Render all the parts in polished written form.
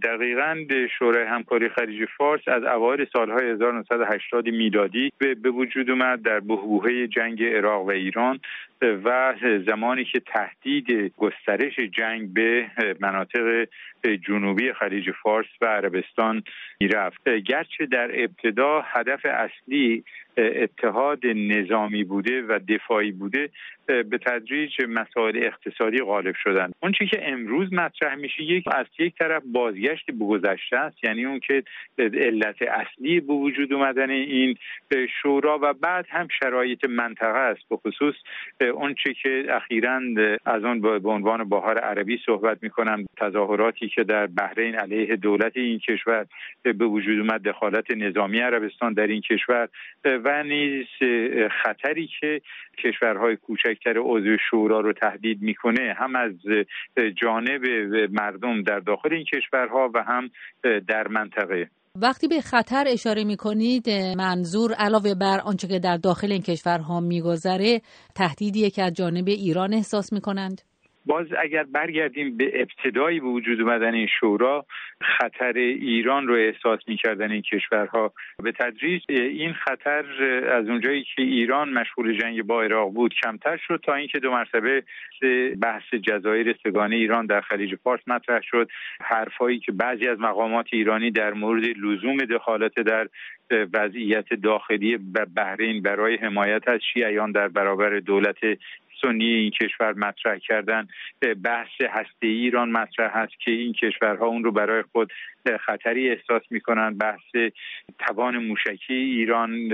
دقیقاً شورای همکاری خلیج فارس از اوایل سالهای 1980 میلادی به وجود اومد در بحبوحه جنگ عراق و ایران و زمانی که تهدید گسترش جنگ به مناطق جنوبی خلیج فارس و عربستان میرفت. گرچه در ابتدا هدف اصلی اتحاد نظامی بوده و دفاعی بوده، به تدریج مسائل اقتصادی غالب شدن. اون چیزی که امروز مطرح میشه از یک طرف بازگشت به گذشته است، یعنی اون که علت اصلی به وجود اومدن این شورا و بعد هم شرایط منطقه است، به خصوص اون چیزی که اخیراً از اون به عنوان بهار عربی صحبت میکنن، تظاهراتی که در بحرین علیه دولت این کشور به وجود اومد، دخالت نظامی عربستان در این کشور و نیز خطری که کشورهای کوچکتر عضو شورا رو تهدید میکنه، هم از جانب مردم در داخل این کشورها و هم در منطقه. وقتی به خطر اشاره میکنید، منظور علاوه بر آنچه که در داخل این کشورها میگذره، تهدیدیه که از جانب ایران احساس میکنند؟ باز اگر برگردیم به ابتدایی به وجود اومدن این شورا، خطر ایران رو احساس می‌کردن این کشورها. به تدریج این خطر از اونجایی که ایران مشغول جنگ با عراق بود کمتر شد تا اینکه 2 مرتبه بحث جزایر سگانه ایران در خلیج فارس مطرح شد. حرفایی که بعضی از مقامات ایرانی در مورد لزوم دخالت در وضعیت داخلی بحرین برای حمایت از شیعیان در برابر دولت سنی این کشور مطرح کردن. بحث هسته‌ای ایران مطرح هست که این کشورها اون رو برای خود خطری احساس میکنن. بحث توان موشکی ایران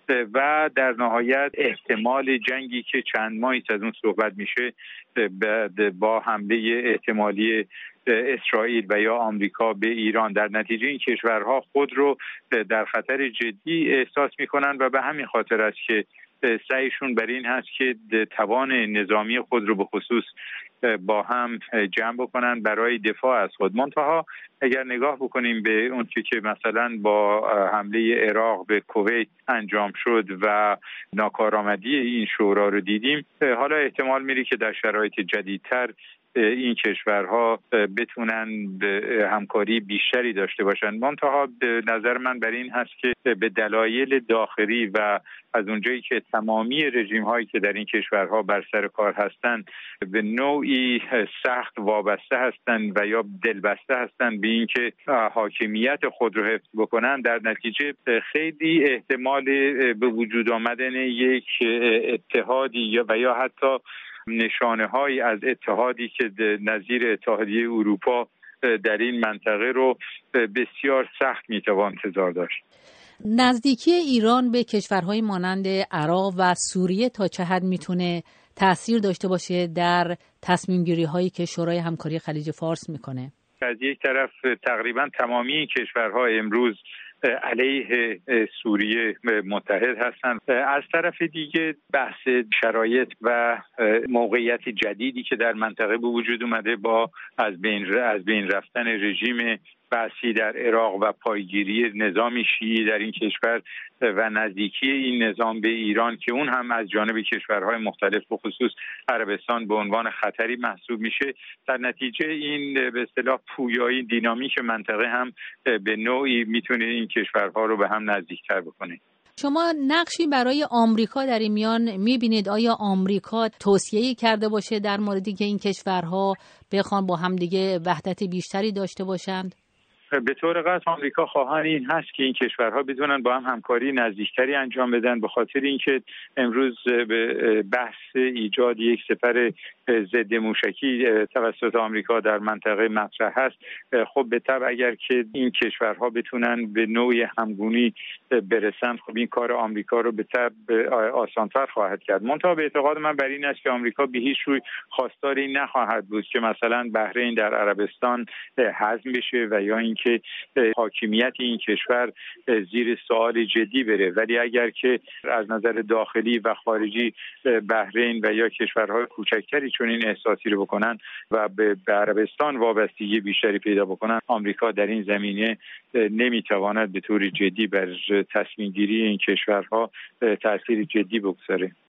و در نهایت احتمال جنگی که چند ماهی از اون صحبت میشه با حمله احتمالی اسرائیل و یا آمریکا به ایران. در نتیجه این کشورها خود رو در خطر جدی احساس میکنن و به همین خاطر است که سعیشون بر این هست که توان نظامی خود رو به خصوص با هم جمع بکنن برای دفاع از خود. منتها اگر نگاه بکنیم به اون که مثلا با حمله عراق به کویت انجام شد و ناکارآمدی این شورا رو دیدیم، حالا احتمال میره که در شرایط جدیدتر این کشورها بتونن همکاری بیشتری داشته باشن. منتها نظر من بر این هست که به دلایل داخلی و از اونجایی که تمامی رژیم هایی که در این کشورها بر سر کار هستند به نوعی سخت وابسته هستند و یا دلبسته هستند به اینکه حاکمیت خود رو حفظ بکنن، در نتیجه خیلی احتمال به وجود آمدن یک اتحادی و یا حتی نشانه هایی از اتحادی که نظیر اتحادیه اروپا در این منطقه رو بسیار سخت میتوان انتظار داشت. نزدیکی ایران به کشورهای مانند عراق و سوریه تا چه حد میتونه تأثیر داشته باشه در تصمیم گیری هایی که شورای همکاری خلیج فارس میکنه؟ از یک طرف تقریبا تمامی کشورها امروز علیه سوریه متحد هستند. از طرف دیگه بحث شرایط و موقعیت جدیدی که در منطقه به وجود اومده با از بین رفتن رژیم بحثی در عراق و پایگیری نظام شیعی در این کشور و نزدیکی این نظام به ایران که اون هم از جانب کشورهای مختلف به خصوص عربستان به عنوان خطری محسوب میشه، در نتیجه این به اصطلاح پویایی دینامیک منطقه هم به نوعی میتونه این کشورها رو به هم نزدیکتر بکنه. شما نقشی برای آمریکا در این میان میبینید؟ آیا آمریکا توصیه‌ای کرده باشه در موردی که این کشورها بخوان با هم دیگه وحدت بیشتری داشته باشند؟ به طور قطع آمریکا خواهان این هست که این کشورها بتونن با هم همکاری نزدیکتری انجام بدن، به خاطر اینکه امروز به بحث ایجاد یک سپر ضد موشکی توسط آمریکا در منطقه مطرح هست. خب به طبع اگر که این کشورها بتونن به نوعی همگونی برسن، خب این کار آمریکا رو به طبع آسان‌تر خواهد کرد. منتها به اعتقاد من بر این است که آمریکا به هیچ روی خواستاری نخواهد بود که مثلا بحرین در عربستان هضم بشه و یا اینکه حاکمیت این کشور زیر سوال جدی بره. ولی اگر که از نظر داخلی و خارجی بحرین و یا کشورهای کوچکتری چون این احساسی رو بکنن و به عربستان وابستگی بیشتری پیدا بکنن، آمریکا در این زمینه نمیتواند به طور جدی بر تصمیم گیری این کشورها تأثیر جدی بگذاره.